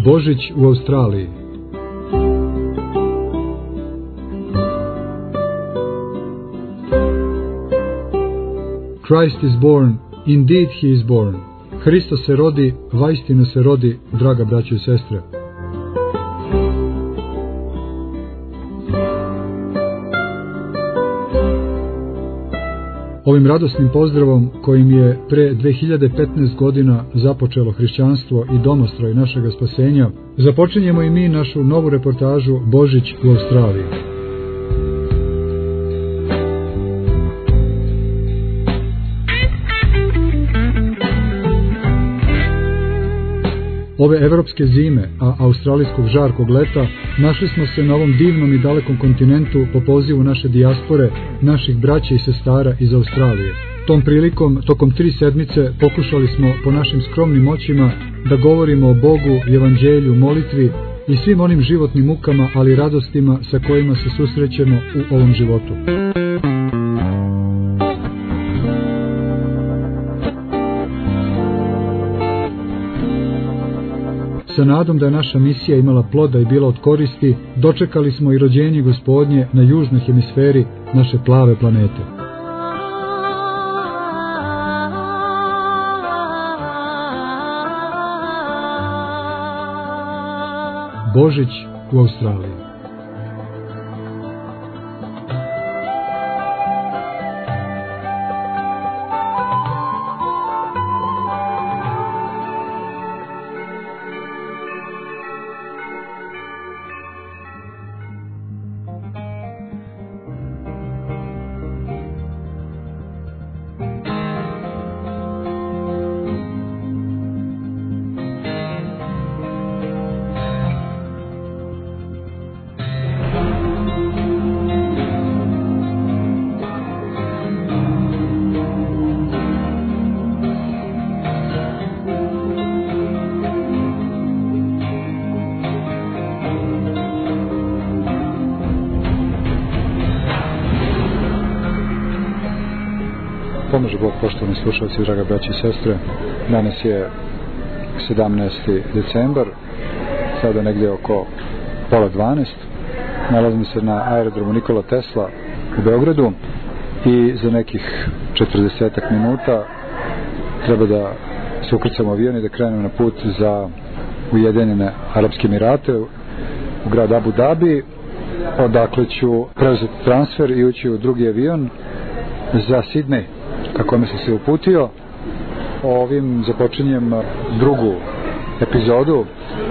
Božić u Australiji. Christ is born, indeed he is born. Hristos se rodi, vaistinu se rodi, draga braćo i sestre. Ovim radosnim pozdravom kojim je pre 2015 godina započelo hrišćanstvo i domostroj našega spasenja, započinjemo i mi našu novu reportažu Božić u Australiji. Ove evropske zime, a australijskog žarkog leta, našli smo se na ovom divnom i dalekom kontinentu po pozivu naše dijaspore, naših braća i sestara iz Australije. Tom prilikom, tokom 3 sedmice, pokušali smo po našim skromnim moćima da govorimo o Bogu, evanđelju, molitvi i svim onim životnim mukama, ali radostima sa kojima se susrećemo u ovom životu. Sa nadom da je naša misija imala ploda i bila od koristi, dočekali smo i rođenje Gospodnje na južnoj hemisferi naše plave planete. Božić u Australiji. Pomože Bog, poštovani slušalci, draga braći i sestre. Danas je 17. decembar, sada negdje oko 11:30. Nalazim se na aerodromu Nikola Tesla u Beogradu i za nekih 40 minuta treba da se ukrcam u avion i da krenem na put za Ujedinjene Arapske Emirate u grad Abu Dhabi, odakle ću preuzeti transfer i ući u drugi avion za Sidney, kako mi sam se uputio. Ovim započinjem drugu epizodu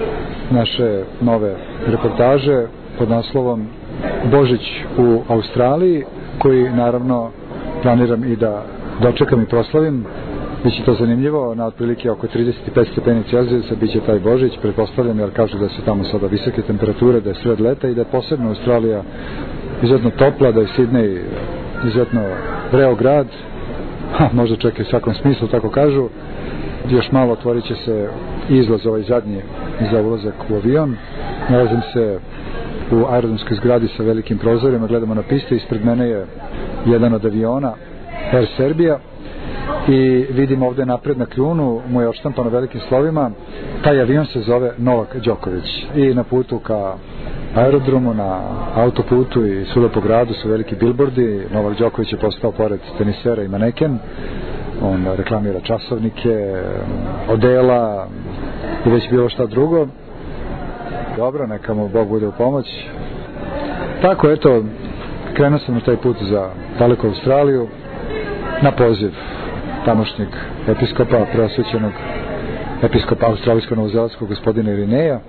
naše nove reportaže pod naslovom Božić u Australiji, koji naravno planiram i da dočekam i proslavim. Biće to zanimljivo, na otprilike oko 35 stepeni Celzijusa biće taj Božić, pretpostavljam, jer kažu da su tamo sada visoke temperature, da je sred leta i da je posebno Australija izuzetno topla, da je Sidney izuzetno vreo grad, možda čak i u svakom smislu, tako kažu. Još malo otvorit će se izlaz ovaj zadnji za ulazak u avion. Nalazim se u aerodromskoj zgradi sa velikim prozorima, gledamo na pistu, ispred mene je jedan od aviona Air Serbia i vidim ovde napred na kljunu, mu je odštampano velikim slovima, taj avion se zove Novak Đoković i na putu ka aerodromu, na autoputu i svuda po gradu su veliki bilbordi. Novak Đoković je postao pored tenisera i maneken, on reklamira časovnike, odela i već bilo šta drugo. Dobro, neka mu Bog bude u pomoć. Tako, eto, krenuo sam na taj put za daleku Australiju na poziv tamošnjeg episkopa, preosvećenog episkopa australijsko-novozelandskog gospodina Irineja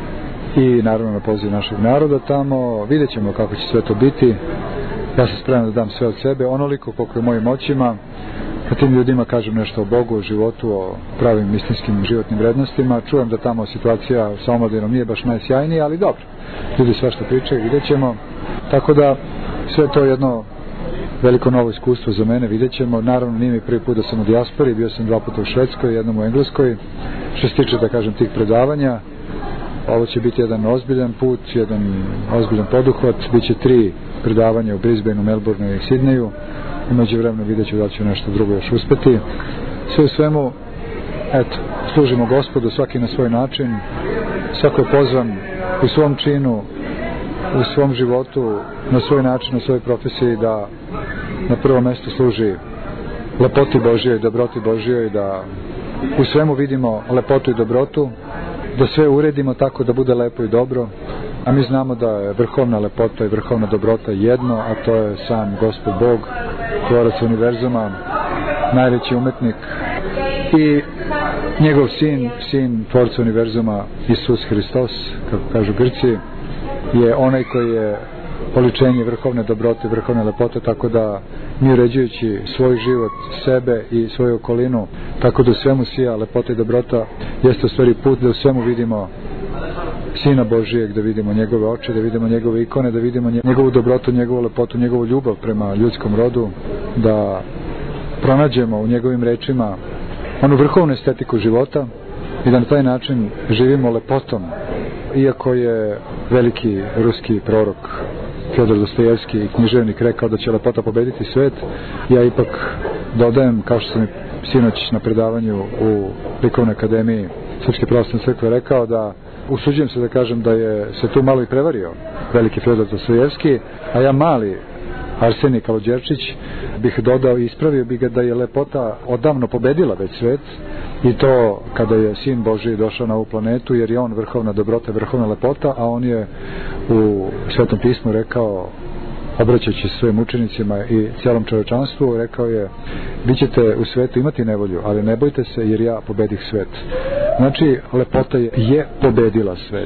i naravno na poziv našeg naroda tamo. Vidjet ćemo kako će sve to biti. Ja sam spreman da dam sve od sebe, onoliko koliko je mojim moćima, da tim ljudima kažem nešto o Bogu, o životu, o pravim istinskim životnim vrednostima. Čujem da tamo situacija sa omladinom nije baš najsjajnija, ali dobro, ljudi sve što pričaju, vidjet ćemo. Tako da sve to je jedno veliko novo iskustvo za mene, vidjet ćemo. Naravno, nije mi prvi put da sam u dijaspori, bio sam 2 puta u Švedskoj, jednom u Engleskoj. Što se tiče, da kažem, tih predavanja, ovo će biti jedan ozbiljan put, jedan ozbiljan poduhvat. Biće 3 predavanja u Brisbaneu, Melbourneu i Sidneju. U međuvremenu vidjet ću da ću nešto drugo još uspeti. Sve u svemu, eto, služimo Gospodu, svaki na svoj način, svako je pozvan u svom činu, u svom životu, na svoj način, na svojoj profesiji da na prvo mesto služi lepoti Božjoj, dobroti Božjoj, da u svemu vidimo lepotu i dobrotu, da sve uredimo tako da bude lepo i dobro, a mi znamo da je vrhovna lepota i vrhovna dobrota jedno, a to je sam Gospod Bog, tvorac univerzuma, najveći umetnik i njegov sin tvorca univerzuma, Isus Hristos, kako kažu Grci, je onaj koji je oličenje vrhovne dobrote, vrhovne lepote, tako da mi uređujući svoj život, sebe i svoju okolinu, tako da u svemu sija lepota i dobrota, jeste u stvari put da u svemu vidimo Sina Božijeg, da vidimo njegove oči, da vidimo njegove ikone, da vidimo njegovu dobrotu, njegovu lepotu, njegovu ljubav prema ljudskom rodu, da pronađemo u njegovim rečima onu vrhovnu estetiku života i da na taj način živimo lepotom. Iako je veliki ruski prorok Fjodor Dostojevski i književnik rekao da će lepota pobediti svet, ja ipak dodajem, kao što sam i sinoć na predavanju u Likovnoj akademiji Srpske pravoslavne crkve rekao, da usuđujem se da kažem da je se tu malo i prevario veliki Fjodor Dostojevski, a ja mali Arsenij Kalođerčić bih dodao i ispravio bih ga da je lepota odavno pobedila već svet, i to kada je Sin Božji došao na ovu planetu, jer je on vrhovna dobrota, vrhovna lepota, a on je u Svetom pismu rekao, obraćajući svojim učenicima i cijelom čovečanstvu, rekao je: vi ćete u svetu imati nevolju, ali ne bojte se, jer ja pobedih svet. Znači, lepota je pobedila svet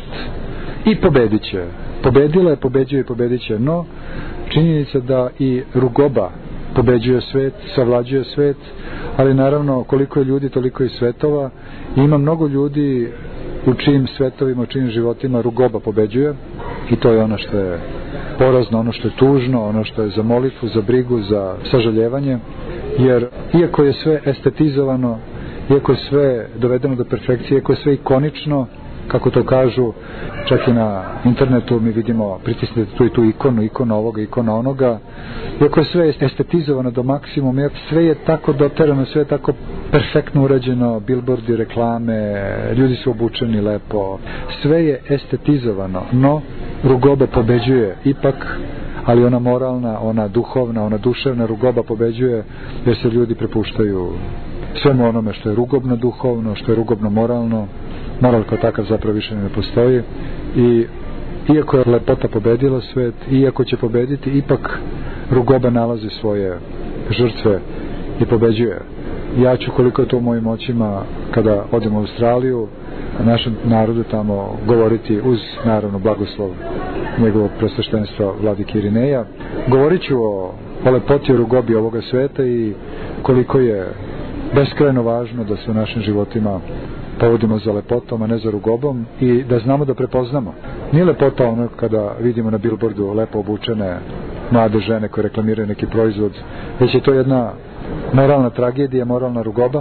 i pobedit će. Pobedila je, pobeđuje i pobedit će, no činjenica da i rugoba pobeđuje svet, savlađuje svet, ali naravno koliko je ljudi, toliko i svetova, i ima mnogo ljudi u čijim svetovima, u čijim životima rugoba pobeđuje, i to je ono što je porazno, ono što je tužno, ono što je za molitvu, za brigu, za sažaljevanje, jer iako je sve estetizovano, iako je sve dovedeno do perfekcije, iako je sve ikonično, kako to kažu, čak i na internetu mi vidimo, pritisnete tu i tu ikonu ovoga, ikona onoga, iako je sve estetizovano do maksimuma, sve je tako doterano, sve je tako perfektno urađeno, billboardi, reklame, ljudi su obučeni lepo, sve je estetizovano, no rugoba pobeđuje ipak, ali ona moralna, ona duhovna, ona duševna rugoba pobeđuje, jer se ljudi prepuštaju svemu onome što je rugobno duhovno, što je rugobno moralno. Moral kao takav zapravo više ne postoji, i iako je lepota pobedila svet, iako će pobediti, ipak rugoba nalazi svoje žrtve i pobeđuje. Ja ću, koliko je to u mojim očima, kada odem u Australiju, našem narodu tamo govoriti, uz naravno blagoslov njegovog presveštenstva vladike Irineja, govorit ću o lepoti, o rugobi ovoga sveta i koliko je beskrajno važno da se u našim životima povodimo za lepotom, a ne za rugobom, i da znamo da prepoznamo. Nije lepota ono kada vidimo na billboardu lepo obučene mlade žene koje reklamiraju neki proizvod, već je to jedna moralna tragedija, moralna rugoba.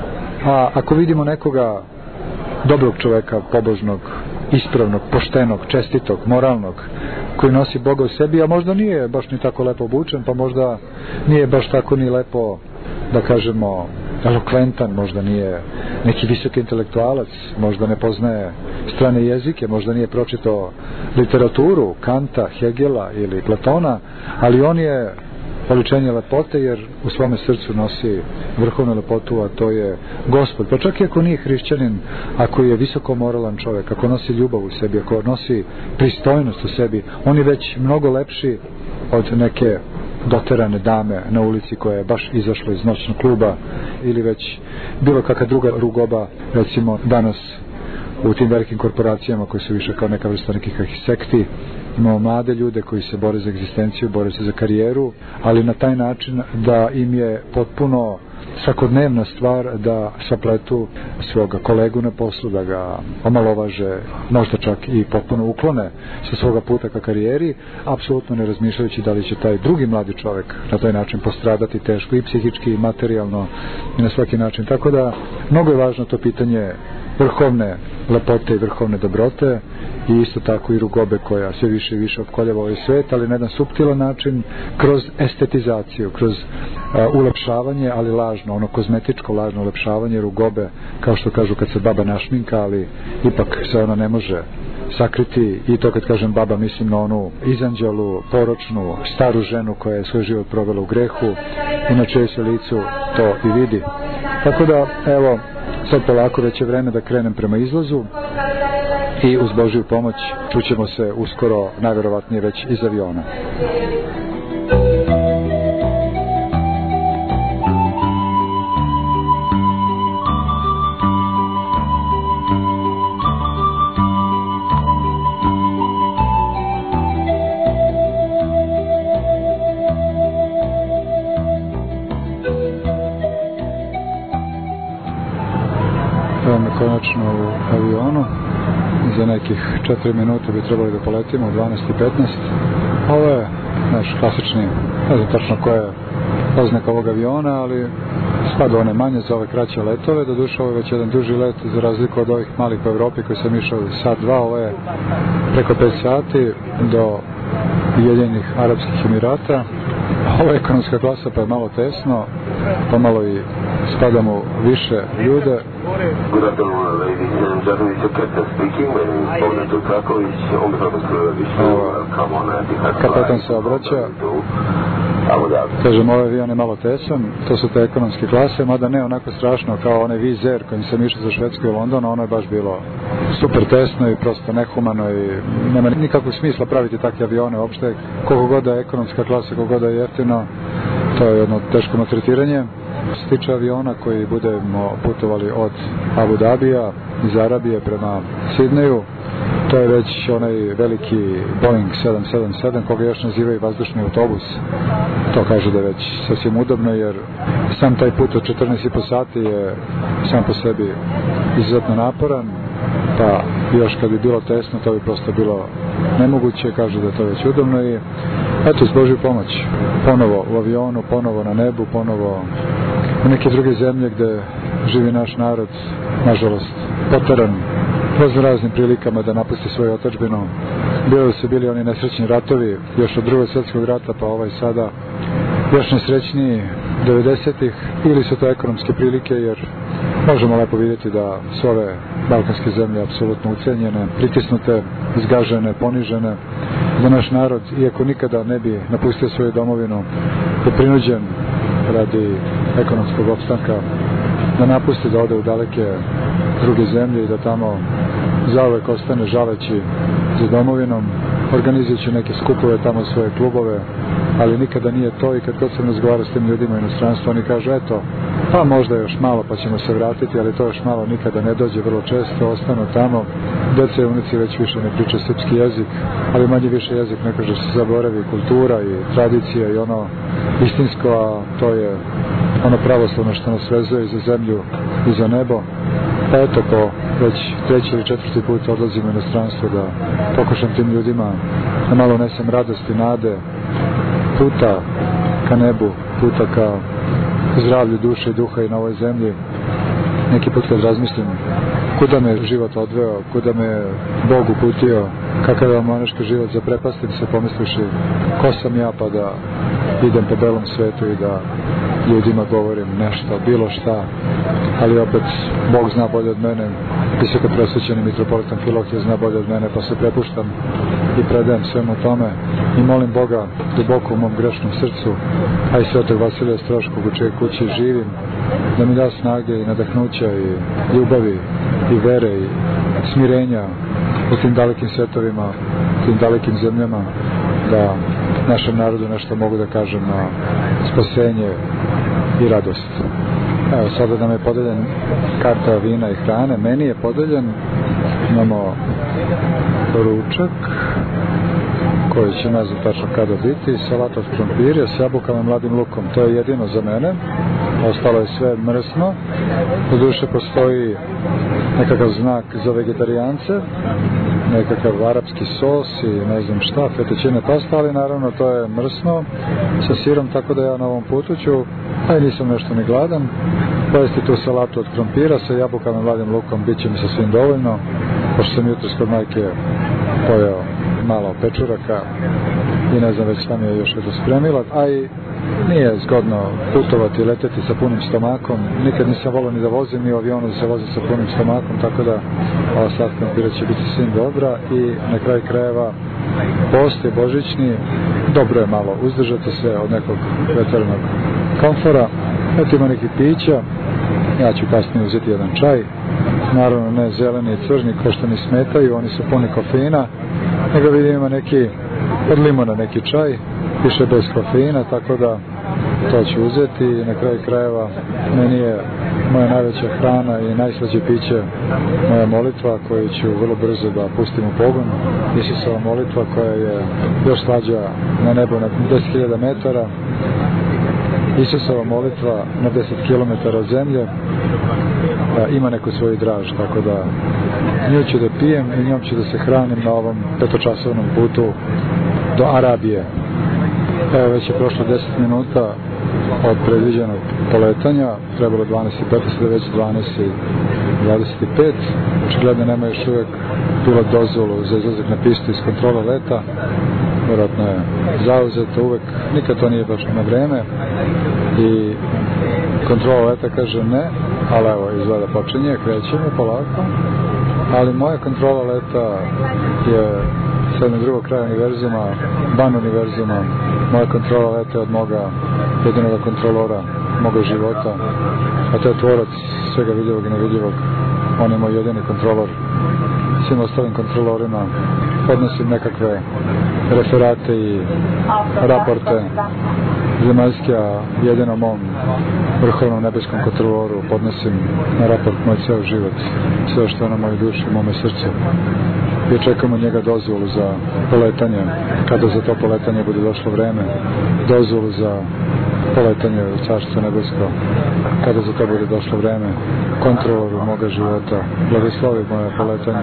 A ako vidimo nekoga dobrog čoveka, pobožnog, ispravnog, poštenog, čestitog, moralnog, koji nosi Boga u sebi, a možda nije baš ni tako lepo obučen, pa možda nije baš tako ni lepo, da kažemo, elokventan, možda nije neki visoki intelektualac, možda ne poznaje strane jezike, možda nije pročitao literaturu Kanta, Hegela ili Platona, ali on je oličenje lepote, jer u svome srcu nosi vrhovnu lepotu, a to je Gospod. Pa čak i ako nije hrišćanin, ako je visoko moralan čovjek, ako nosi ljubav u sebi, ako nosi pristojnost u sebi, on je već mnogo lepši od neke doterane dame na ulici koja je baš izašla iz noćnog kluba, ili već bilo kakva druga rugoba, recimo danas u tim velikim korporacijama koji su više kao neka vrsta nekih sekti. Imamo mlade ljude koji se bore za egzistenciju, bore se za karijeru, ali na taj način da im je potpuno svakodnevna stvar da sapletu svoga kolegu na poslu, da ga omalovaže, možda čak i potpuno uklone sa svoga puta ka karijeri, apsolutno ne razmišljajući da li će taj drugi mladi čovjek na taj način postradati teško i psihički i materijalno i na svaki način. Tako da mnogo je važno to pitanje vrhovne lepote i vrhovne dobrote i isto tako i rugobe koja sve više i više opkoljava ovaj svet, ali na jedan suptilan način, kroz estetizaciju, kroz ulepšavanje, ali lažno, ono kozmetičko lažno ulepšavanje rugobe, kao što kažu kad se baba našminka, ali ipak se ona ne može sakriti. I to kad kažem baba, mislim na onu izanđelu, poročnu, staru ženu koja je svoj život provela u grehu i na čije se licu to i vidi. Tako da, evo, sad polako već je vreme da krenem prema izlazu i uz Božju pomoć čućemo se uskoro, najverovatnije već iz aviona. Evo me konačno u avionu. Za nekih 4 minuta bi trebali da poletimo u 12:15. Ovo je naš klasični, ne znam tačno koja je oznaka ovog aviona, ali spada one manje za ove kraće letove. Doduše ovo je već jedan duži let, za razliku od ovih malih po Evropi koji sam išao sat, dva. Ovo je preko 5 sati do Ujedinjenih Arapskih Emirata. Ovo je ekonomska klasa, pa je malo tesno, pomalo i spadamo više ljude. Good afternoon, ladies and gentlemen, it's Captain speaking, and Bogdan Tucaković, on behalf of come on, kapetan se obraća. Kažem, ovaj avion je malo tesan, to su te ekonomske klase, mada ne onako strašno kao onaj Wizz Air kojim sam išao za Švedsku i London, ono je baš bilo super tesno i prosto nehumano i nema nikakvog smisla praviti takve avione uopšte, koliko god da je ekonomska klasa, koliko god da je jeftino, to je jedno teško maltretiranje. Što se tiče aviona koji budemo putovali od Abu Dabija iz Arabije prema Sidneju, to je već onaj veliki Boeing 777 koga još nazivaju vazdušni autobus. To kaže da je već sasvim udobno, jer sam taj put od 14,5 sati je sam po sebi izuzetno naporan, pa još kad bi bilo tesno to bi prosto bilo nemoguće. Kaže da je to već udobno i eto, s Božju pomoć ponovo u avionu, ponovo na nebu, ponovo u neke druge zemlje gde živi naš narod, nažalost poteran raznim prilikama da napusti svoju otadžbinu. Bili oni nesrećni ratovi još od Drugog svjetskog rata, pa ovaj sada još nesrećniji 90-ih, ili su to ekonomske prilike, jer možemo lepo vidjeti da su ove balkanske zemlje apsolutno ucenjene, pritisnute, zgažene, ponižene, da naš narod, iako nikada ne bi napustio svoju domovinu, je prinuđen radi ekonomskog opstanka da napusti, da ode u daleke druge zemlje i da tamo zauvek ostane žaleći za domovinom, organizujući neke skupove, tamo svoje klubove, ali nikada nije to. I kad god sam razgovarao s tim ljudima u inostranstvu, oni kažu, eto, pa možda još malo pa ćemo se vratiti, ali to još malo nikada ne dođe, vrlo često ostanu tamo. Deca i unici već više ne pričaju srpski jezik, ali manje više jezik ne kaže se zaboravi, kultura i tradicija i ono istinsko, a to je ono pravoslavno što nas vezuje i za zemlju i za nebo. Pa eto, po već 3. ili 4. put odlazim u inostranstvo da pokušam tim ljudima da malo unesem radosti, nade, puta ka nebu, puta ka zdravlju duše i duha i na ovoj zemlji. Neki put kad razmislim kuda me život odveo, kuda me Bog uputio, kakav je moneški život, zaprepastim se pomisliši ko sam ja pa da idem po belom svetu i da ljudima govorim nešto, bilo šta, ali opet Bog zna bolje od mene, visoko presvećeni mitropolitan Filohije zna bolje od mene, pa se prepuštam i predajem svemu tome i molim Boga duboko u mom grešnom srcu, a i Svetog Vasilija Stroškog u čijoj kući živim, da mi da snage i nadahnuća i ljubavi i vere i smirenja u tim dalekim svetovima, tim dalekim zemljama, da našem narodu nešto mogu da kažem na spasenje i radost. Evo, sada nam je podeljen karta vina i hrane, meni je podeljen, imamo ručak koji će ne znam tačno kada biti, salata od krompirja s jabukama i mladim lukom, to je jedino za mene, ostalo je sve mrsno. Doduše postoji nekakav znak za vegetarijance, nekakav arapski sos i ne znam šta, fettuccine pasta, ali naravno to je mrsno sa sirom, tako da ja na ovom putu ću, a i nisam nešto ni gladan, pojesti tu salatu od krompira sa jabukama, mladim lukom, bit će mi sa svim dovoljno, pošto sam jutros kod majke pojeo malo pečuraka i ne znam već šta mi je još spremila, a i nije zgodno putovati i leteti sa punim stomakom, nikad nisam volio ni da vozim ni u avionu da se vozi sa punim stomakom, tako da ova slat krompira će biti svim dobra i na kraju krajeva post je božićni, dobro je malo uzdržati se od nekog pretjeranog komfora, eto ima nekih pića, ja ću kasnije uzeti jedan čaj, naravno ne zeleni i crni ko što mi smetaju, oni su puni kofeina, nego vidim ima neki od limuna neki čaj, piše bez kofeina, tako da to ću uzeti i na kraju krajeva meni je moja najveća hrana i najslađe piće moja molitva koju ću vrlo brzo da pustim u pogon. Isusova molitva koja je još slađa na nebu na 10.000 metara. Isusova molitva na 10 km od zemlje ima neku svoju draž, tako da nju ću da pijem i njom ću da se hranim na ovom 5-časovnom putu do Arabije. Evo, već je prošlo 10 minuta od predviđenog poletanja, trebalo 12:15, da već 12:25. Očigledno nema još uvijek pilot dozvolu za izlazak na pistu iz kontrole leta, vjerojatno je zauzeto, uvek, nikad to nije baš na vreme i kontrola leta kaže ne, ali evo izgleda počinje, krećemo polako, ali moja kontrola leta je sad na drugog kraja univerzuma, van univerzuma, moja kontrola leta je od moga jedinog kontrolora moga života, a to je tvorac svega vidljivog i nevidljivog, on je moj jedini kontrolor. Svim ostalim kontrolorima podnosim nekakve referate i raporte zemaljske, a jedino mom vrhovnom nebeskom kontroloru podnosim na raport moj ceo život, sve što je na mojoj duši, u mome srcu. I očekujemo njega dozvolu za poletanje, kada za to poletanje bude došlo vreme, dozvolu za poletanje u Carstvo nebesko, kada za to bude došlo vreme, kontroloru moga života, blagoslovi moje poletanje,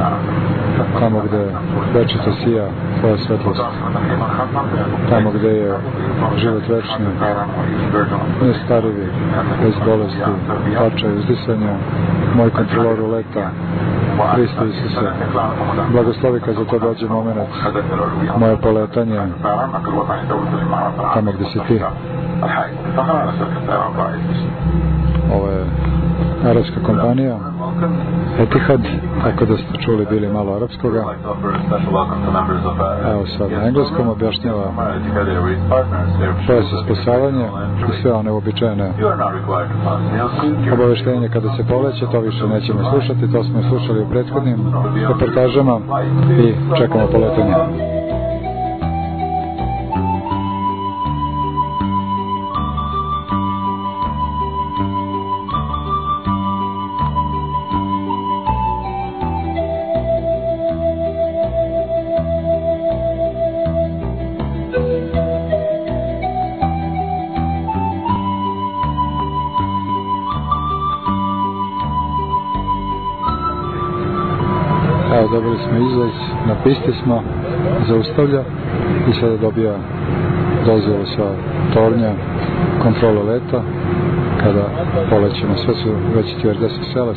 tamo gde večito sija tvoja svetlost, tamo gde je život večni, nestarivi, bez bolesti, pača i uzdisanja, moj kontroloru leta, Hriste Isuse, blagoslovi kad za to dođe moment, moje poletanje, tamo gde si ti. Ovo je arapska kompanija Etihad, tako da ste čuli bili malo arapskoga. Evo sad na engleskom objašnjava što je spasavanje i sve one uobičajene obaveštenje kada se poleće, to više nećemo slušati, to smo slušali u prethodnim reportažama i čekamo poletanje. Evo, dobili smo izlaz, na pisti smo, zaustavlja i sada dobija dozvolu sa tornja kontrole leta kada polećemo. Sve su već stjuardese sele.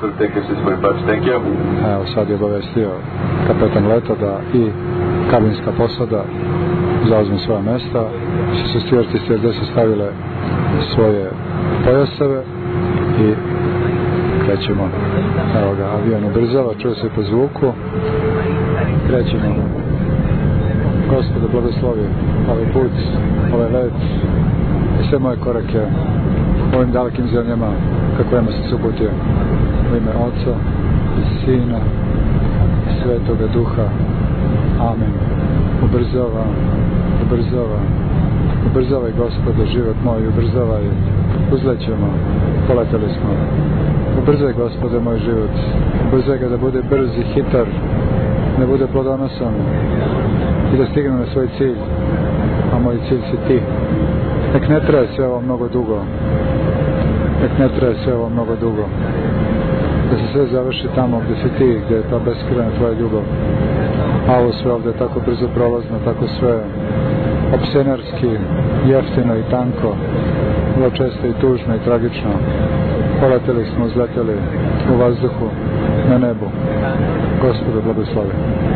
Evo, sad je obavestio kapetan leta da i kabinska posada zauzme svoja mesta. Svi su stjuardi i stjuardese stavile svoje pojaseve i krećemo. Evo ga, avion ubrzava, čuje se po zvuku. Krećemo. Gospode, blagoslovi ovaj put, ovaj let i sve moje korake u ovim dalekim zemljama kako ima se uputio. U ime Oca i Sina i Svetoga Duha. Amen. Ubrzava, ubrzava, ubrzavaj Gospode život moj, ubrzavaj, uzlećemo, poleteli smo. Ubrzaj Gospode moj život, ubrzaj ga da bude brz i hitar, da bude plodonosan i da stignem na svoj cilj, a moj cilj si ti. Nek ne traje sve ovo mnogo dugo, nek ne traje sve ovo mnogo dugo. da se sve završi tamo gde si ti, gde je ta beskrajna tvoja ljubav. A ovo sve ovde je tako brzo prolazno, tako sve opsenarski, jeftino i tanko, vrlo često i tužno i tragično. Poleteli smo, uzleteli u vazduhu, na nebu. Gospode blagoslovi.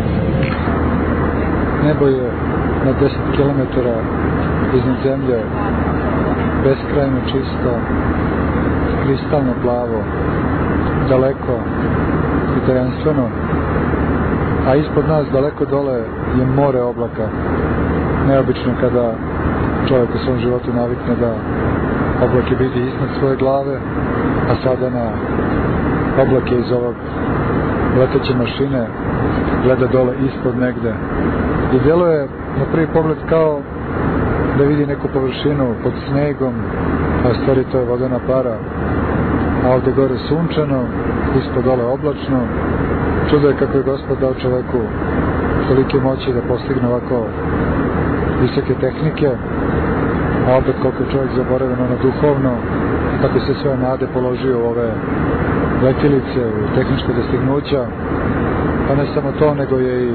Nebo je na 10 km iznad zemlje, beskrajno čisto, kristalno plavo, daleko i tajanstveno, a ispod nas daleko dole je more oblaka. Neobično kada čovjek u svom životu navikne da oblake vidi iznad svoje glave, a sada na oblake iz ovog leteće mašine gleda dole ispod negde. I djeluje na prvi pogled kao da vidi neku površinu pod snegom, a stvari to je vodena para, a ovde gore sunčano, ispod dole oblačno. Čudo je kako je Gospod dao čoveku tolike moći da postigne ovako visoke tehnike, a opet koliko je čovjek zaboravljen ono duhovno, kako se sve nade položio u ove letilice, u tehničke dostignuća, pa ne samo to, nego je i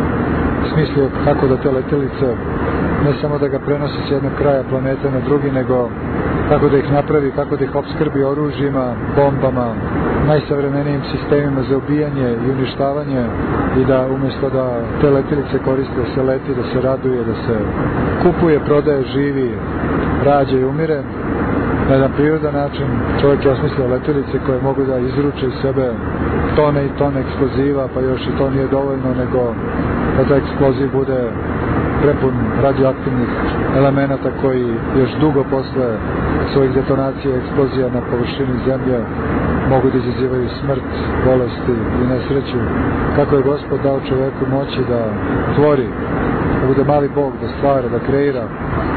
smislio kako da te letilice, ne samo da ga prenosi s jednog kraja planete na drugi, nego kako da ih napravi, kako da ih opskrbi oružjima, bombama, najsavremenijim sistemima za ubijanje i uništavanje, i da umjesto da te letilice koriste da se leti, da se raduje, da se kupuje, prodaje, živi, rađa i umire, na jedan prirodan način čovjek je osmislio letilice koje mogu da izruče iz sebe tone i tone eksploziva, pa još i to nije dovoljno, nego da taj eksploziv bude prepun radioaktivnih elemenata koji još dugo posle svojih detonacija i eksplozija na površini zemlje mogu da izazivaju smrt, bolesti i nesreću. Kako je Gospod dao čoveku moći da tvori, da bude mali Bog, da stvara, da kreira,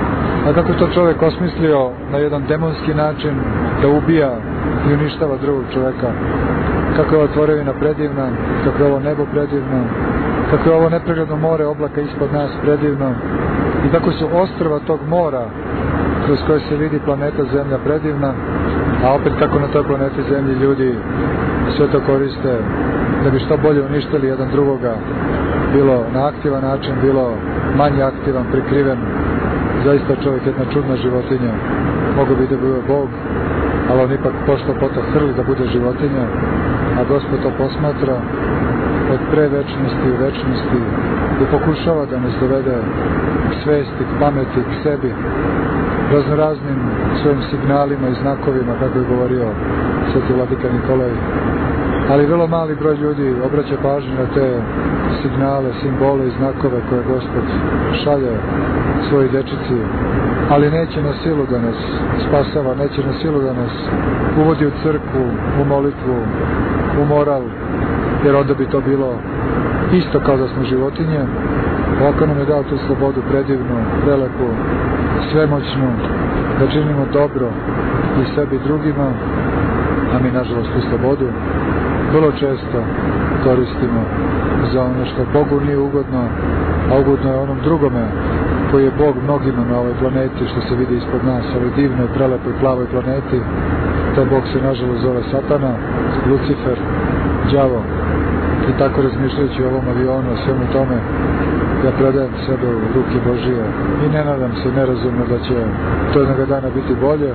a kako je to čovjek osmislio na jedan demonski način da ubija i uništava drugog čoveka. Kako je ova tvorevina predivna, kako je ovo nebo predivno, kako je ovo nepregledno more oblaka ispod nas predivno, i kako su ostrva tog mora kroz koje se vidi planeta Zemlja predivna, a opet kako na toj planeti Zemlji ljudi sve to koriste da bi što bolje uništili jedan drugoga, bilo na aktivan način, bilo manje aktivan, prikriven. Zaista čovjek jedna čudna životinja, mogu bi da bude Bog, ali on ipak pošto poto hrli da bude životinja, a Gospod to posmatra od prevečnosti u večnosti i pokušava da nas dovede k svesti, k pameti, k sebi, raznoraznim svojim signalima i znakovima, kako je govorio sveti vladika Nikolaj. Ali vrlo mali broj ljudi obraća pažnju na te signale, simbole i znakove koje Gospod šalje svojoj dečici, ali neće na silu da nas spasava, neće na silu da nas uvodi u crkvu, u molitvu, u moral, jer onda bi to bilo isto kao da smo životinje. Ovako nam je dao tu slobodu predivnu, prelepu, svemoćnu, da činimo dobro i sebi i drugima, a mi nažalost tu slobodu vrlo često koristimo za ono što Bogu nije ugodno, a ugodno je onom drugome koji je Bog mnogima na ovoj planeti, što se vidi ispod nas, ovoj divnoj, prelepoj, plavoj planeti. Taj Bog se nažalost zove Satana, Lucifer, đavo. I tako razmišljajući o ovom avionu, o svemu tome, ja predajem sebe u ruke Božije i ne nadam se nerazumno da će to jednoga dana biti bolje,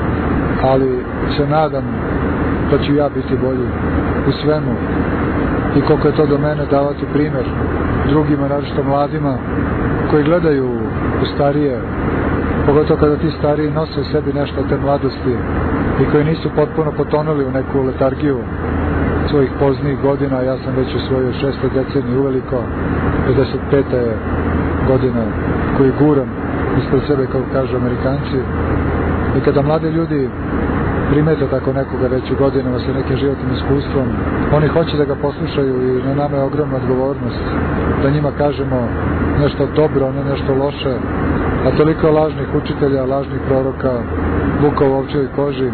ali se nadam da ću ja biti bolji u svemu, i koliko je to do mene davati primjer drugima, naročito mladima koji gledaju u starije, pogotovo kada ti stariji nose u sebi nešto od te mladosti i koji nisu potpuno potonuli u neku letargiju svojih poznijih godina. Ja sam već u svojoj 6. deceniji uveliko, 55. godina koji guram ispred sebe, kako kažu Amerikanci. I kada mlade ljudi primete tako nekoga već u godinama sa nekim životnim iskustvom, oni hoće da ga poslušaju i na nama je ogromna odgovornost da njima kažemo nešto dobro, ne nešto loše, a toliko lažnih učitelja, lažnih proroka, vuka u ovčjoj koži.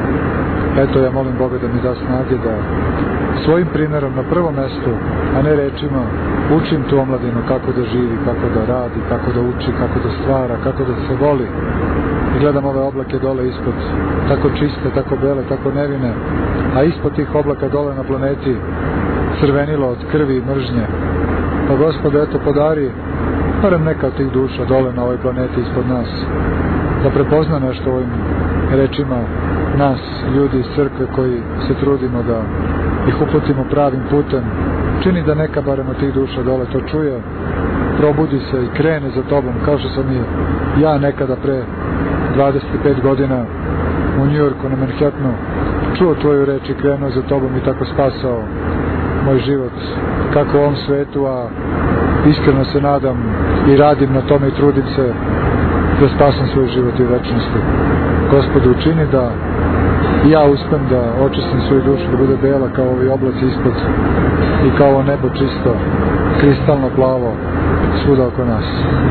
Eto, ja molim Boga da mi da snage da svojim primjerom na prvom mestu, a ne rečima, učim tu omladinu kako da živi, kako da radi, kako da uči, kako da stvara, kako da se voli. i gledam ove oblake dole ispod, tako čiste, tako bele, tako nevine, a ispod tih oblaka dole na planeti crvenilo od krvi i mržnje. Pa Gospode, eto, podari barem neka od tih duša dole na ovoj planeti ispod nas, da prepozna nešto ovim rečima nas, ljudi iz crkve koji se trudimo da ih uputimo pravim putem. Čini da neka barem od tih duša dole to čuje, probudi se i krene za tobom, kao što sam i ja nekada pre 25 godina u Njujorku na Manhattanu čuo tvoju reč i krenuo za tobom i tako spasao moj život kako u ovom svetu, a iskreno se nadam i radim na tome i trudim se da spasam svoj život i u večnosti. Gospode, učini da ja uspem da očistim svoju dušu, da bude bela kao ovi oblaci ispod i kao ovo nebo čisto, kristalno plavo svuda oko nas.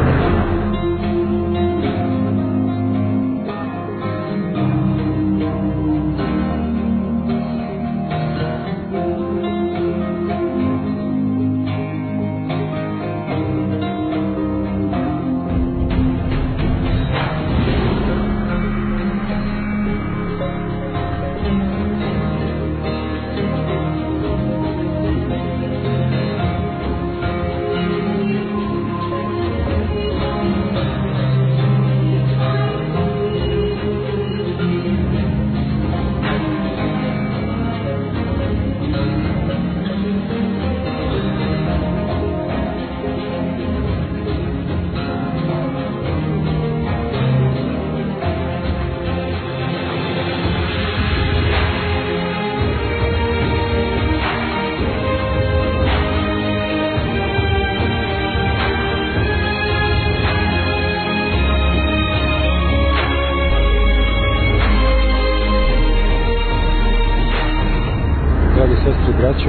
Sestri, braćo,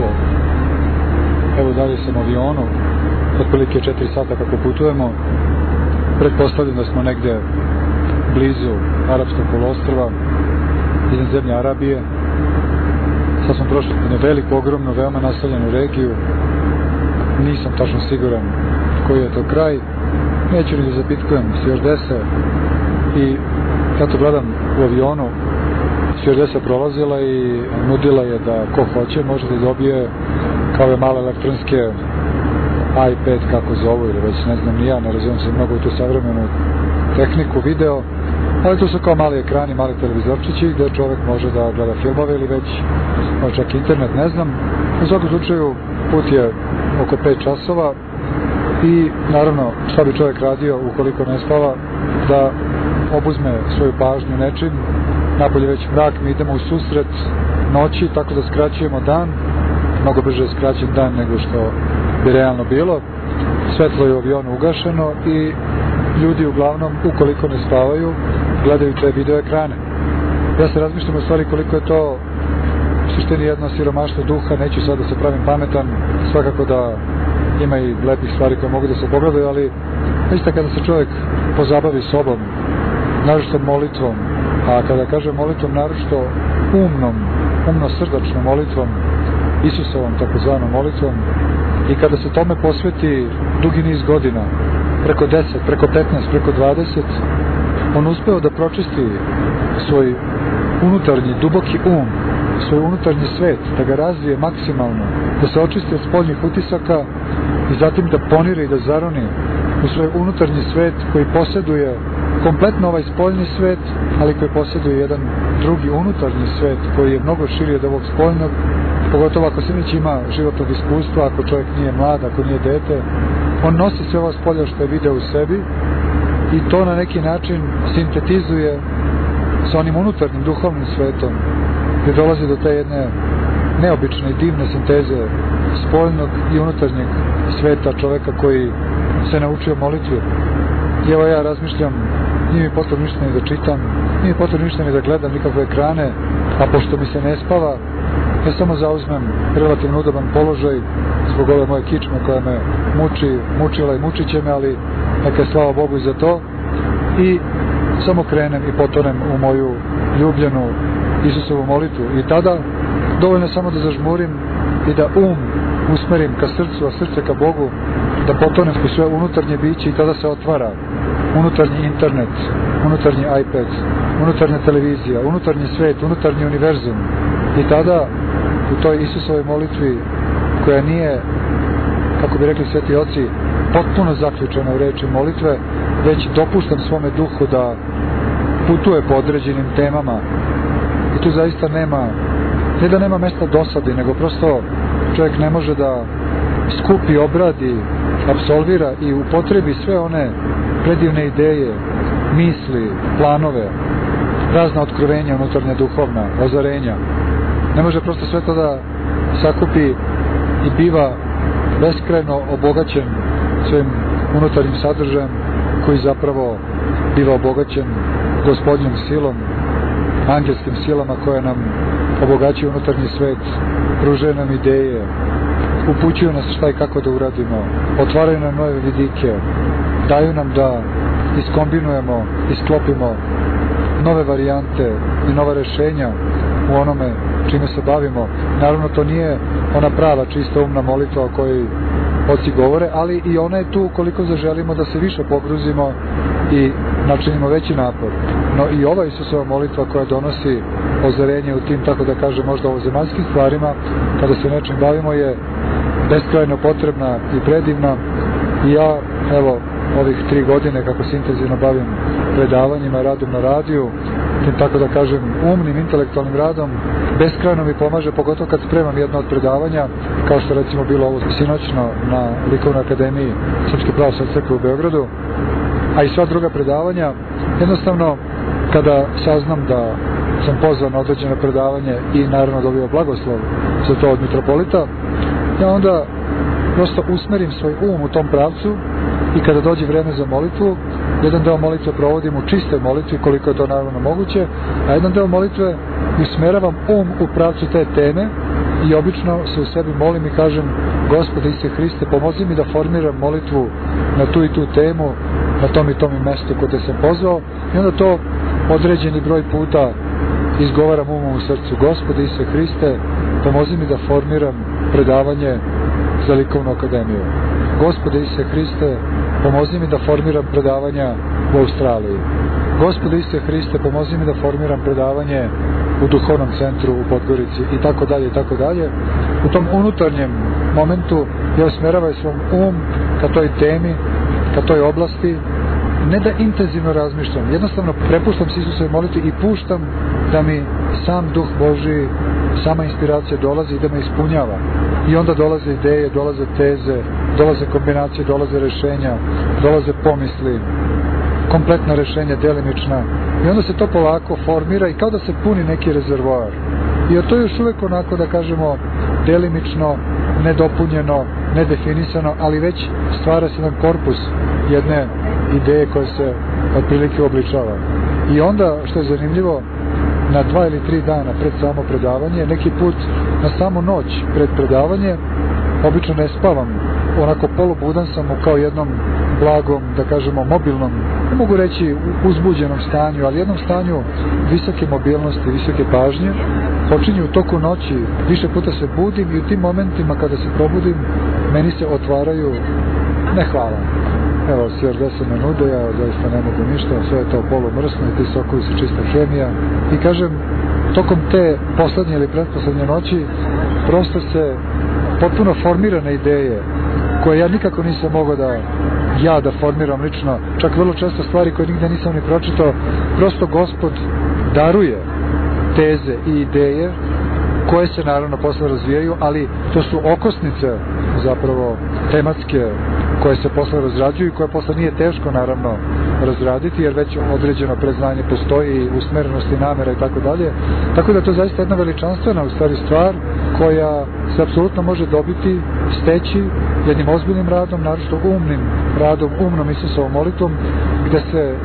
evo dalje sam u avionu, otprilike 4 sata kako putujemo. Pretpostavljam da smo negde blizu Arapskog poluostrva, iznad zemlje Arabije. Sad smo prošli na veliku, ogromnu, veoma naseljenu regiju. Nisam tačno siguran koji je to kraj. Neću ni da zapitkujem stjuardese i zato gledam u avionu. Stjuardesa prolazila i nudila je da ko hoće može da dobije kao ove male elektronske iPad, kako zovu, ili već ne znam ni ja, ne razumijem se mnogo u tu savremenu tehniku, video, ali to su kao mali ekrani, mali televizorčići gde čovek može da gleda filmove ili već čak internet, ne znam. U svakom slučaju put je oko 5 časova i naravno šta bi čovek radio ukoliko ne spava, da obuzme svoju pažnju nečim. Napolje već mrak, mi idemo u susret noći, tako da skraćujemo dan, mnogo brže je skraćen dan nego što bi realno bilo. Svetlo je u avionu ugašeno i ljudi uglavnom, ukoliko ne spavaju, gledaju te video ekrane. Ja se razmišljam u stvari koliko je to u suštini jedno siromaštvo duha, neću sad da se pravim pametan, svakako da ima i lepih stvari koje mogu da se pogledaju, ali isto kada se čovjek pozabavi sobom, naročito molitvom, a kada kažem molitvom, naročito umno-srdačnom molitvom, Isusovom takozvanom molitvom, i kada se tome posveti dugi niz godina, preko 10, preko 15, preko 20, on uspeo da pročisti svoj unutarnji, duboki svoj unutarnji svet, da ga razvije maksimalno, da se očisti od spoljnih utisaka i zatim da ponire i da zaroni u svoj unutarnji svet koji posjeduje kompletno ovaj spoljni svet, ali koji posjeduje jedan drugi unutarnji svet koji je mnogo širi od ovog spoljnog, pogotovo ako se već ima životnog iskustva, ako čovjek nije mlad, ako nije dete, on nosi sve ovo spolja što je video u sebi i to na neki način sintetizuje sa onim unutarnjim duhovnim svetom, gdje dolazi do te jedne neobične i divne sinteze spoljnog i unutarnjeg sveta čoveka koji se naučio molitvi. I evo ja razmišljam, nije mi potrebno ništa ni da čitam, nije mi potrebno ništa ni da gledam nikakve ekrane, a pošto mi se ne spava, ja samo zauzmem relativno udoban položaj zbog ove moje kičme koja me mučila i mučit će me, ali neka je slava Bogu i za to, i samo krenem i potonem u moju ljubljenu Isusovu molitvu. I tada dovoljno samo da zažmurim i da usmerim ka srcu, a srce ka Bogu, da potonem u svoje unutarnje biće i tada se otvara unutarnji internet, unutarnji iPad, unutarnja televizija, unutarnji svet, unutarnji univerzum. I tada u toj Isusovoj molitvi, koja nije, kako bi rekli sveti oci, potpuno zaključena u reči molitve, već dopuštam svome duhu da putuje po određenim temama. I tu zaista nema, ne da nema mesta dosadi, nego prosto čovjek ne može da skupi, obradi, apsolvira i upotrebi sve one predivne ideje, misli, planove, razna otkrovenja unutarnja duhovna, ozarenja. Ne može prosto sve to da sakupi i biva beskrajno obogaćen svojim unutarnjim sadržajem, koji zapravo biva obogaćen Gospodnjom silom, angelskim silama koje nam obogaćuju unutarnji svet, pružaju nam ideje, upućuju nas šta i kako da uradimo, otvaraju nam nove vidike, daju nam da iskombinujemo, isklopimo nove varijante i nova rešenja u onome čime se bavimo. Naravno, to nije ona prava, čista umna molitva o kojoj oci govore, ali i ona je tu koliko zaželimo da se više pogruzimo i načinimo veći napor. No i ova Isusova molitva koja donosi ozarenje u tim, tako da kažem, možda ovozemaljskim stvarima, kada se nečim bavimo, je beskrajno potrebna i predivna. I ja, evo, ovih 3 godine kako se intenzivno bavim predavanjima, radom na radiju, tim, tako da kažem, umnim, intelektualnim radom, beskrajno mi pomaže, pogotovo kad spremam jedno od predavanja, kao što recimo bilo ovo sinoćno na Likovnoj akademiji Srpske pravoslavne crkve u Beogradu, a i sva druga predavanja. Jednostavno, kada saznam da sam pozvan na određeno predavanje i naravno dobio blagoslov za to od mitropolita, ja onda prosto usmerim svoj u tom pravcu i kada dođe vreme za molitvu, jedan deo molitve provodim u čistoj molitvi, koliko je to naravno moguće, a jedan deo molitve usmeravam u pravcu te teme i obično se u sebi molim i kažem: Gospode Isuse Hriste, pomozi mi da formiram molitvu na tu i tu temu, na tom i tom mestu koje te sam pozvao, i onda to određeni broj puta izgovaram umom u srcu: Gospode Isuse Hriste, pomozi mi da formiram predavanje za Likovnu akademiju. Gospode Isuse Hriste, pomozi mi da formiram predavanja u Australiji. Gospode Isuse Hriste, pomozi mi da formiram predavanje u duhovnom centru u Podgorici, i tako dalje, i tako dalje. U tom unutarnjem momentu ja usmeravam svom ka toj temi, ka toj oblasti, ne da intenzivno razmišljam, jednostavno prepuštam se Isusovoj molitvi i puštam da mi sam Duh Božiji, sama inspiracija dolazi i da me ispunjava. I onda dolaze ideje, dolaze teze, dolaze kombinacije, dolaze rešenja, dolaze pomisli, kompletna rešenja, delimična. I onda se to polako formira i kao da se puni neki rezervoar. I to je još uvek onako, da kažemo, delimično, nedopunjeno, nedefinisano, ali već stvara se jedan korpus jedne ideje koja se otprilike obličava. I onda, što je zanimljivo, na 2 ili 3 dana pred samo predavanje, neki put na samu noć pred predavanje, obično ne spavam, onako polubudan sam kao jednom blagom, da kažemo, mobilnom, ne mogu reći uzbuđenom stanju, ali jednom stanju visoke mobilnosti, visoke pažnje. Počinju u toku noći, više puta se budim i u tim momentima kada se probudim, meni se otvaraju, ne hvala, evo, stjordese me nude, ja zaista ne mogu ništa, sve je to polumrsno i ti sokovi su čista hemija. I kažem, tokom te poslednje ili pretposlednje noći prosto se potpuno formirane ideje, koje ja nikako nisam mogao da formiram lično, čak vrlo često stvari koje nigde nisam ni pročitao, prosto Gospod daruje teze i ideje koje se naravno posle razvijaju, ali to su okosnice zapravo tematske koje se posle razrađuju i koje posle nije teško naravno razraditi, jer već određeno predznanje postoji i usmerenost i namera i tako dalje. Tako da to je zaista jedna veličanstvena u stvari stvar koja se apsolutno može dobiti, steći jednim ozbiljnim radom, naročito umnim radom, umnom Isusovom molitvom, gde se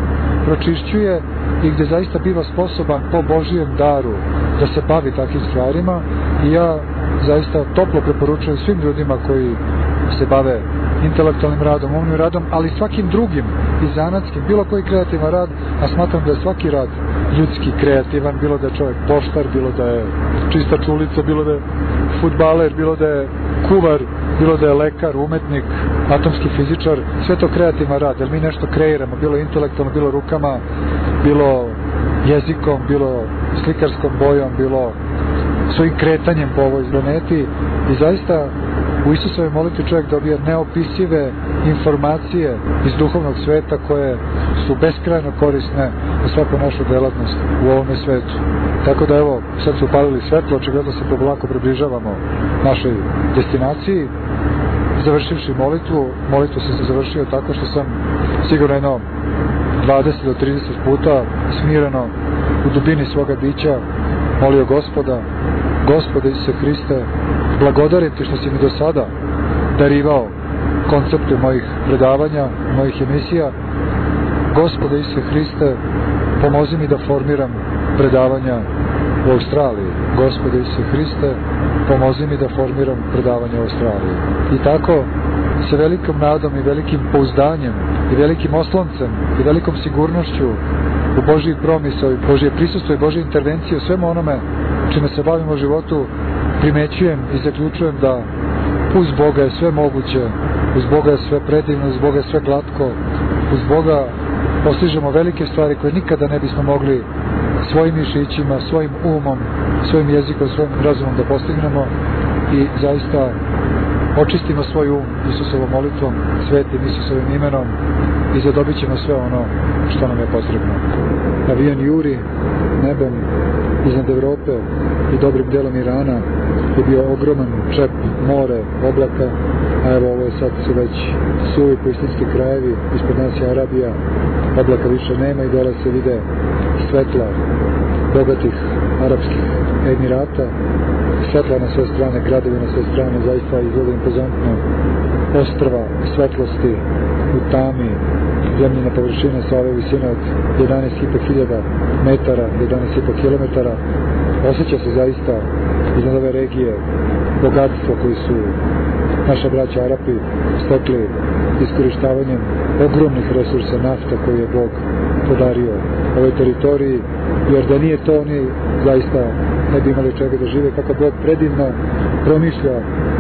pročišćuje i gde zaista biva sposoban po Božijem daru da se bavi takvim stvarima. I ja zaista toplo preporučujem svim ljudima koji se bave intelektualnim radom, umnim radom, ali svakim drugim i zanatskim, bilo koji kreativan rad, a smatram da je svaki rad ljudski, kreativan, bilo da je čovjek poštar, bilo da je čistač ulica, bilo da je fudbaler, bilo da je kuvar, bilo da je lekar, umetnik, atomski fizičar, sve to kreativan rad, jer mi nešto kreiramo, bilo intelektualno, bilo rukama, bilo jezikom, bilo slikarskom bojom, bilo svojim kretanjem po ovoj planeti i zaista u Isusovoj molitvi čovjek dobije neopisive informacije iz duhovnog sveta koje su beskrajno korisne za svaku našu delatnost u ovome svetu. Tako da evo, sad su upalili svetlo, očigledno se polako približavamo našoj destinaciji. Završivši molitvu sam se završio tako što sam sigurno jedno 20 do 30 puta smireno u dubini svoga bića molio Gospoda, Gospode Isuse Hriste, blagodarim ti što si mi do sada darivao koncepte mojih predavanja, mojih emisija. Gospode Isuse Hriste, pomozi mi da formiram predavanja u Australiji. Gospode Isuse Hriste, pomozi mi da formiram predavanja u Australiji. I tako, sa velikom nadom i velikim pouzdanjem i velikim osloncem i velikom sigurnošću u Božji promisao i Božje prisustvo i Božje intervencije u svemu onome čime se bavimo u životu, primećujem i zaključujem da uz Boga je sve moguće, uz Boga je sve predivno, uz Boga je sve glatko, uz Boga postižemo velike stvari koje nikada ne bismo mogli svojim mišićima, svojim umom, svojim jezikom, svojim razumom da postignemo i zaista očistimo svoj um Isusovom molitvom, svetim Isusovim imenom i zadobit ćemo sve ono što nam je potrebno. Avion juri nebom iznad Evrope i dobrim delom Irana je bio ogroman čep, more, oblaka, a evo ovo je sad su već suvi pustinski krajevi, ispod nas je Arabija, oblaka više nema i dole se vide svetla bogatih arapskih emirata, svetla na sve strane, gradovi na sve strane, zaista izgleda impozantno, ostrva svetlosti u tami, zemljena površina sa ove visine od 11.500 metara, 11.500 kilometara, osjeća se zaista iznad ove regije bogatstvo koji su naša braća Arapi stekli iskorištavanjem ogromnih resursa nafta koji je Bog podario ovoj teritoriji, jer da nije to oni zaista ne bi imali čega da žive, kako Bog predivno promišlja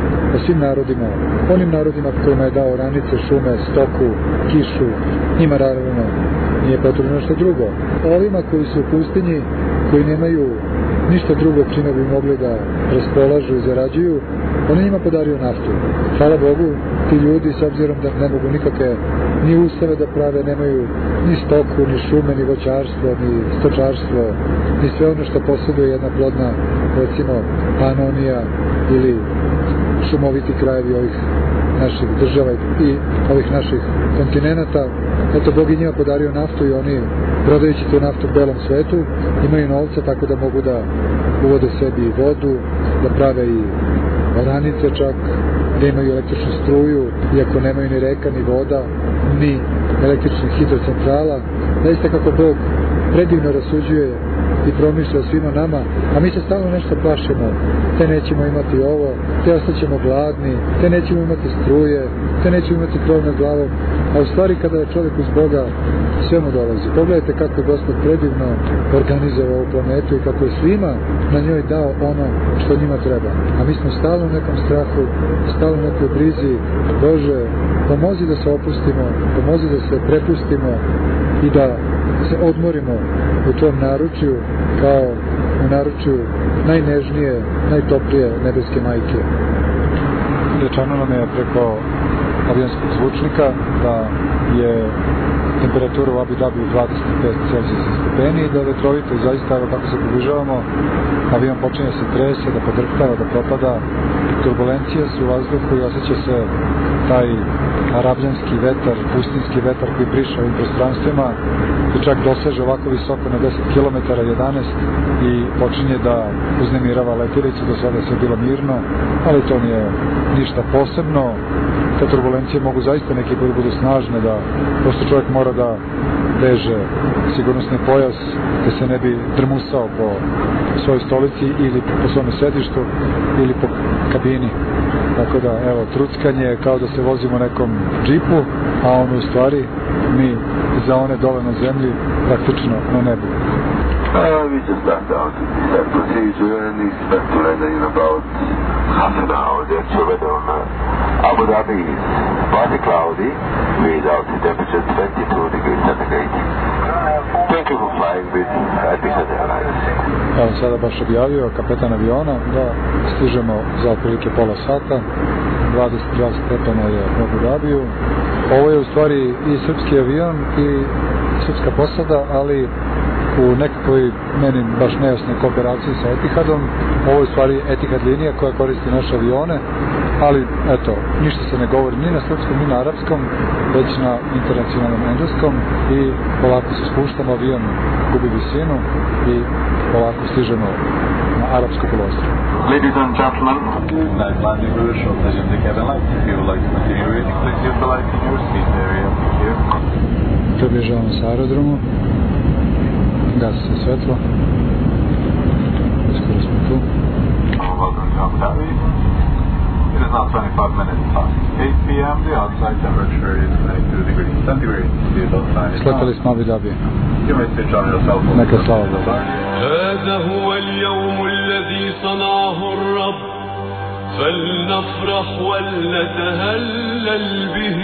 o svim narodima, onim narodima kojima je dao oranice, šume, stoku, kišu, njima naravno nije potrebno nešto drugo. Ovima koji su u pustinji, koji nemaju ništa drugo čime bi mogli da raspolažu i zarađuju, on je njima podario naftu. Hvala Bogu, ti ljudi, s obzirom da ne mogu nikakve ni ustave da prave, nemaju ni stoku, ni šume, ni voćarstvo, ni stočarstvo, ni sve ono što posjeduje jedna plodna, recimo, Panonija ili šumoviti krajevi ovih naših država i ovih naših kontinenata. Eto, Bog je njima podario naftu i oni, prodajući tu naftu u belom svetu, imaju novca tako da mogu da uvode sebi i vodu, da prave i oranice čak, da imaju električnu struju, iako nemaju ni reka, ni voda, ni električnih hidrocentrala. Zaista kako Bog predivno rasuđuje i promišlja svima nama, a mi se stalno nešto plašimo, te nećemo imati ovo, te ostaćemo gladni, te nećemo imati struje, te nećemo imati krov nad glavom, a u stvari kada je čovjek uz Boga, sve mu dolazi. Pogledajte kako je Gospod predivno organizovao ovu planetu i kako je svima na njoj dao ono što njima treba. A mi smo stalno u nekom strahu, stalno u nekoj brizi. Bože, pomozi da se opustimo, pomozi da se prepustimo i da se odmorimo u tvom naručju kao u naručju najnežnije, najtoplije nebeske majke. Rečeno nam je preko avionskog zvučnika da je temperatura u Abu Dhabi 25 Celsijusa stepeni i da je vetrovito i zaista, evo kako se približavamo, avion počinje se trese, da podrhtava, da propada, turbulencije su u vazduhu i osjeća se taj arabljanski vetar, pustinski vetar koji briše ovim prostranstvima i čak doseže ovako visoko na 10 km, 11 i počinje da uznemirava letilicu, do sada sve bilo mirno, ali to nije ništa posebno. Te turbulencije mogu zaista neki put budu snažne, da prosto čovjek mora da veže sigurnosni pojas da se ne bi drmusao po svojoj stolici ili po svome sedištu ili po kabini. Tako da, evo, truckanje kao da se se vozimo u nekom džipu, a ono u stvari mi za one dole na zemlji praktično na nebu. We just started out that procedure and expect to land in about half an hour. The actual weather on Abu Dhabi is partly cloudy with temperature 22 degrees centigrade. Thank you for flying with Etihad Airlines. Evo sada baš objavio kapetan aviona da stižemo za otprilike pola sata. 22 stepena je u Abu Dhabiju. Ovo je u stvari i srpski avion i srpska posada, ali u nekakvoj meni baš nejasnoj kooperaciji sa Etihadom. Ovo je u stvari Etihad linija koja koristi naše avione, ali eto, ništa se ne govori ni na srpskom ni na arapskom, već na internacionalnom engleskom i polako se spuštamo, avion gubi visinu i polako stižemo na arapsko poluostrvo. Ladies and gentlemen, nice landing with a short session in the cabin light. If you would like to continue reading, please use the light in your seat area. Thank you. Približavamo se aerodromu. Gasi se svetlo. Skoro smo tu. Welcome to Abu Dhabi. It is now 25 minutes past 8 p.m. The outside temperature is 22 degrees centigrade. The adult sign is Sletali smo Abu Dhabi. You may switch on your cell phone. Neka slava Bogu. هذا هو اليوم الذي صنعه الرب فلنفرح ولنتهلل به.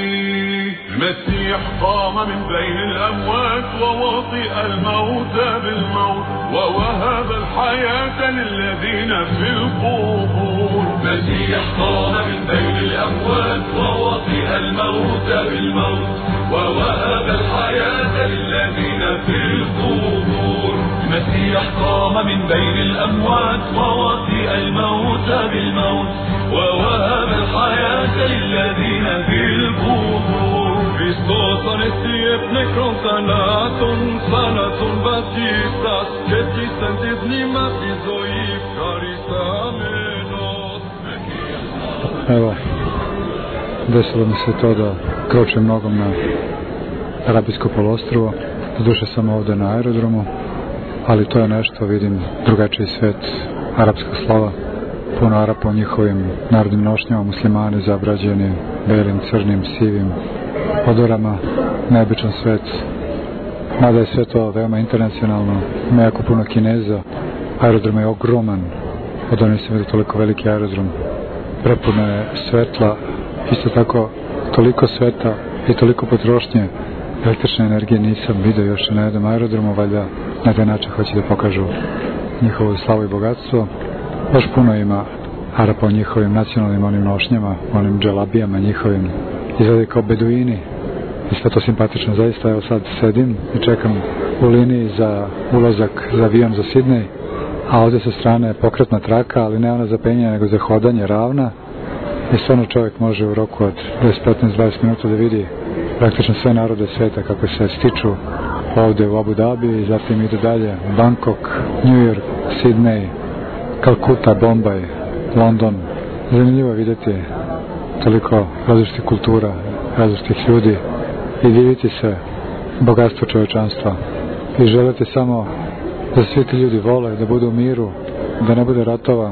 المسيح قام من بين الأموات ووطئ الموت بالموت ووهب الحياة للذين في القبور. المسيح قام من بين الأموات ووطئ الموت بالموت ووهب الحياة للذين في القبور. المسيح قام من بين الأموات ووطئ الموت بالموت ووهب الحياة للذين في القبور. Χριστός ανεστιέπνεκρον θανάτων, θάνατον βασίστας και της εν της μνήμας της ζωής χαριστάμενος. Evo, desilo mi se to da kročim nogom na arapijsko poluostrvo. Doduše sam ovde na aerodromu, ali to je nešto, vidim drugačiji svet, arapska slava, puno Arapa u njihovim narodnim nošnjama, muslimani zabrađeni belim, crnim, sivim odorama, neobičan svet. Mada je sve to veoma internacionalno, ima jako puno Kineza, aerodrom je ogroman, od onih sam vidio toliko veliki aerodrom, prepuno je svetla, isto tako toliko sveta i toliko potrošnje električne energije nisam vidio još na jednom aerodromu, valjda na taj način hoće da pokažu njihovu slavu i bogatstvo. Baš puno ima Arapa u njihovim nacionalnim onim nošnjama, onim dželabijama njihovim, izgledaju kao beduini i sve to simpatično. Zaista, evo sad sedim i čekam u liniji za ulazak za avion za Sidnej, a ovdje sa strane je pokretna traka, ali ne ona za penjanje nego za hodanje ravna i stvarno čovjek može u roku od 10-15-20 minuta da vidi praktično sve narode sveta kako se stiču ovdje u Abu Dhabi i zatim idu dalje Bangkok, New York, Sidney, Kalkuta, Bombaj, London. Zanimljivo vidjeti toliko različitih kultura, različitih ljudi i diviti se bogatstvo čovječanstva i želiti samo da svi ti ljudi vole, da budu u miru, da ne bude ratova,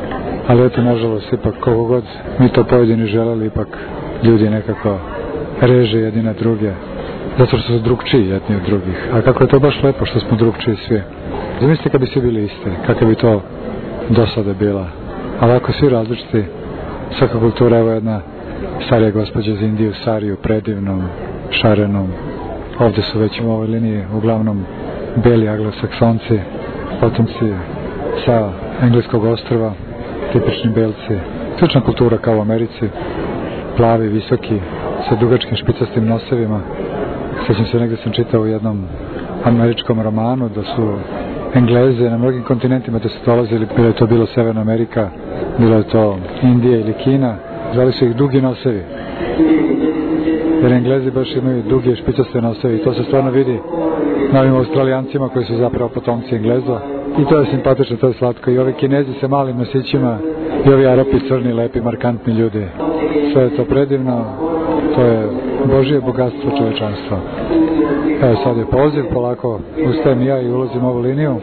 ali eto, nažalost, ipak koliko god mi to pojedini želeli, ipak ljudi nekako reže jedni na druge, zato što su drugčiji jedni od drugih. A kako je to baš lepo što smo drugčiji svi. Zamislite kad bi svi bili isti, kakva bi to do sada bila. Ali ako svi različiti, svaka kultura, evo jedna starija gospođa iz Indije u sariju, predivnom, šarenom. Ovdje su već u ovoj liniji uglavnom beli anglosaksonci, potomci sa engleskog ostrva, tipični belci. Slična kultura kao u Americi, plavi, visoki, sa dugačkim špicastim nosevima. Sjećam se, negdje sam čitao u jednom američkom romanu da su Engleze na mnogim kontinentima da su dolazili, bilo je to bilo Severna Amerika, bilo je to Indija ili Kina, zvali su ih dugi nosevi. Jer Englezi baš imaju duge špicaste nosevi i to se stvarno vidi na ovim Australijancima koji su zapravo potomci Engleza. I to je simpatično, to je slatko. I ovi Kinezi sa malim nosićima i ovi Arapi crni, lepi, markantni ljudi. Sve je to predivno, to je Božje bogatstvo čovječanstva. Evo sad je poziv, polako ustajem ja i ulazim u ovu liniju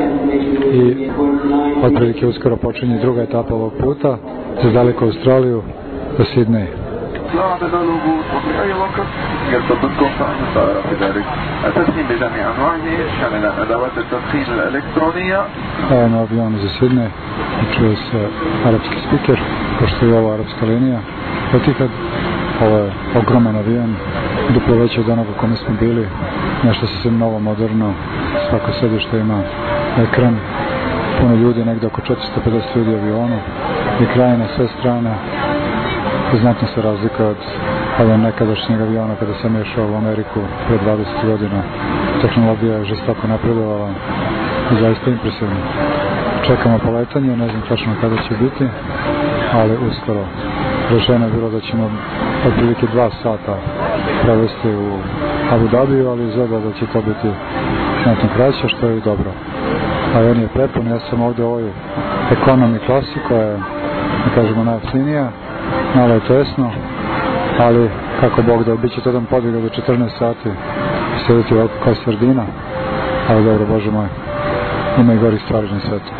i otprilike uskoro počinje druga etapa ovog puta za daleku Australiju do Sidneja. اطلاع على الوجود وفي اي وقت يرتبطكم فان الطائرة في ذلك التدخين بجميع انواعه شاملا ادوات التدخين الالكترونية. Na avionu za Sidney čuje se arapski spiker, pošto je ovo arapska linija. Etihad, ovo je ogroman avion, duplo veći od onoga kome smo bili, nešto sasvim novo, moderno, svako sedište ima ekran, puno ljudi, negdje oko 450 ljudi u avionu, ekrani na sve strane, znatno se razlika od nekadašnjeg aviona kada sam išao u Ameriku pre 20 godina. Tehnologija je žestoko napredovala i zaista impresivno. Čekamo poletanje, ne znam tačno kada će biti, ali uskoro. Rešeno je bilo da ćemo otprilike 2 sata provesti u Abu Dhabiju, ali izgleda da će to biti znatno kraće, što je i dobro. Avion je prepun, ja sam ovdje u ovoj ekonomi klasi koja je, da kažemo, najjeftinija, malo je tesno, ali kako Bog da, bit će to jedan podvig do 14 sati sjediti ovako kao sardina, ali dobro, Bože moj, ima i gori stvari na svetu.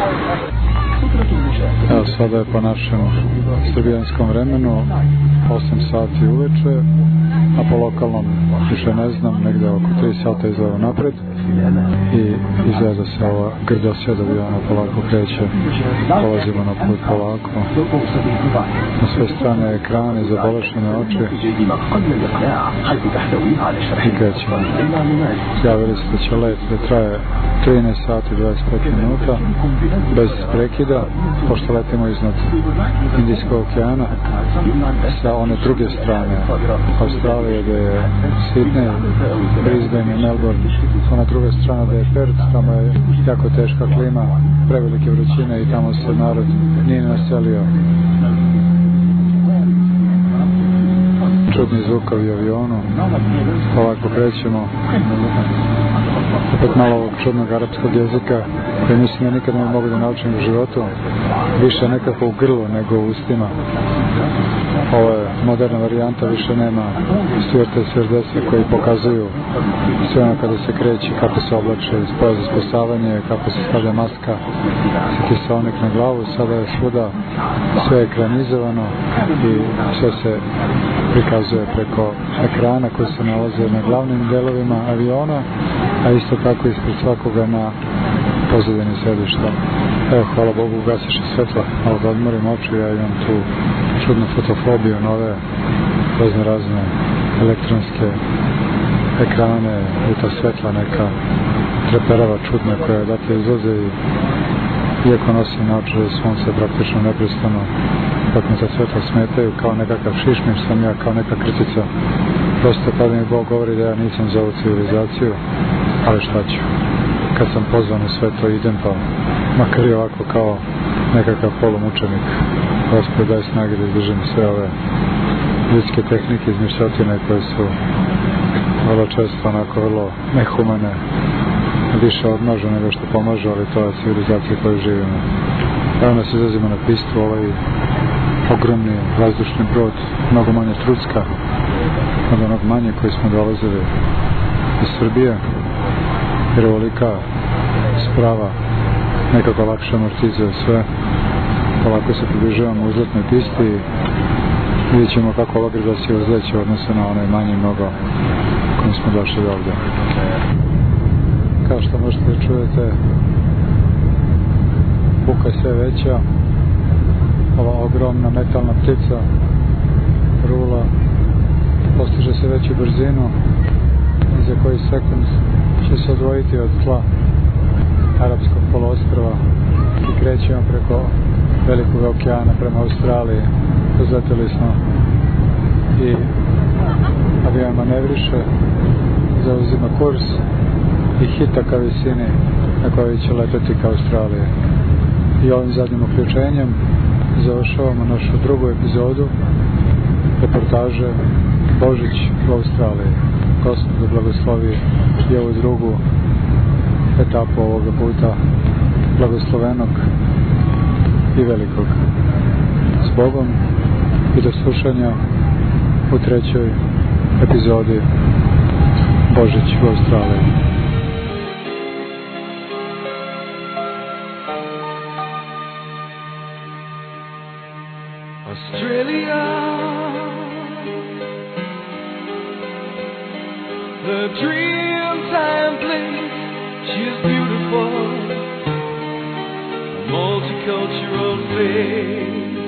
Evo, sada je po našem srbijanskom vremenu 8 sati uveče, a po lokalnom više ne znam, negde oko 3 sata izgleda napred i izgleda se ova grdosija da aviona polako kreće, polazimo na put polako, na sve strane ekrane, zabolešene oči i krećemo. Javili se da će let da traje 13 sati 25 minuta bez prekida, pošto letimo iznad Indijskog okeana sa one druge strane Australije gde je Sydney, Brisbane i Melbourne, ona druga strana gde je Perth, tamo je jako teška klima, prevelike vrućine i tamo se narod nije naselio. Čudni zvukovi avionu, ovako krećemo, opet malo ovog čudnog arapskog jezika koji mislim da nikad ne mogu da naučim u životu, više nekako u grlu nego u ustima. Ovo je moderna varijanta, više nema stewardesa i stewardesa koji pokazuju sve ono kada se kreće, kako se oblače, spoje za spasavanje, kako se stavlja maska, kiseonik na glavu. Sada je svuda sve ekranizovano i sve se prikazuje preko ekrana koji se nalaze na glavnim delovima aviona, a isto tako ispred svakoga na pozadini sedišta. Evo, hvala Bogu, ugasiše svetla, malo da odmorim oči, ja imam tu čudnu fotofobiju, nove razne elektronske ekrane, i ta svetla neka treperava čudna koja odatle izlaze i iako nosim naočare sunce praktično neprestano, dok mi ta svetla smetaju kao nekakav šišmiš, sam ja kao neka krtica. Prosto kada mi Bog govori da ja nisam za ovu civilizaciju, ali šta ću? Kad sam pozvan u sve to idem, pa makar i ovako kao nekakav polumučenik. Gospod daj snage da izdržim sve ove ljudske tehnike, izmišljotine koje su vrlo često onako vrlo nehumane, više odmažu nego što pomažu, ali to je civilizacija koju živimo. Evo nas izlazimo na pistu, ovaj ogromni vazdušni brod, mnogo manje trucka od onog manje koji smo dolazili iz Srbije, jer ovolika sprava nekako lakše amortizuje sve. Polako se približavamo u uzletnoj pisti i vidjet ćemo kako ova gradosija uzleće u odnosu na onaj manji mnogo kojim smo došli ovdje. Kao što možete da čujete, buka je sve veća, ova ogromna metalna ptica rula, postiže se veću brzinu i za koji sekund će se odvojiti od tla Arapskog poluostrva i krećemo preko Velikog okeana prema Australiji. Uzletili smo i avion manevriše, zauzima kurs i hita ka visini na kojoj će leteti ka Australiji. I ovim zadnjim uključenjem završavamo našu drugu epizodu reportaže Božić u Australiji. Gospod da blagoslovi i ovu drugu etapu ovoga puta blagoslovenog i velikog. S Bogom i do slušanja u trećoj epizodi Božić u Australiji. Australia a dream-time place. She is beautiful, a multicultural face.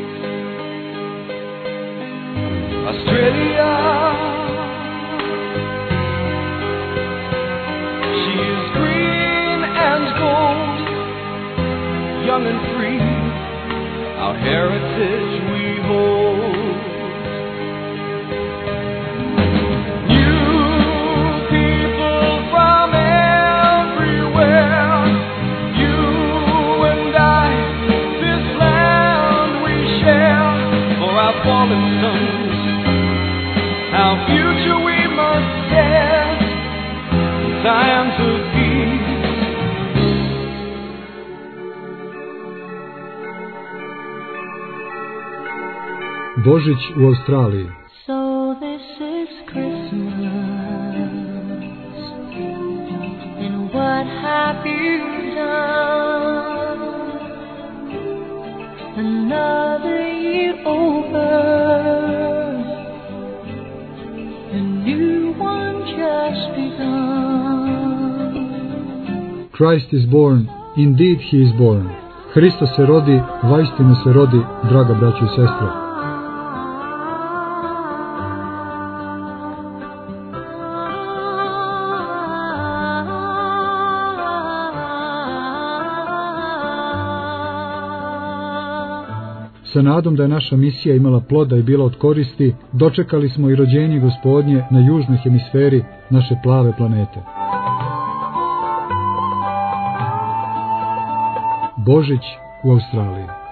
Australia, she is green and gold, young and free, our heritage we hold. Fallen sons, our future we must share in times of peace. Božić u Australiji. So this is Christmas, and what have you done? Another year over, a new one just begun. Christ is born, indeed he is born. Hristos se rodi, vaistinu se rodi, draga braćo i sestre. Sa nadom da je naša misija imala ploda i bila od koristi, dočekali smo i rođenje Gospodnje na južnoj hemisferi naše plave planete. Božić u Australiji.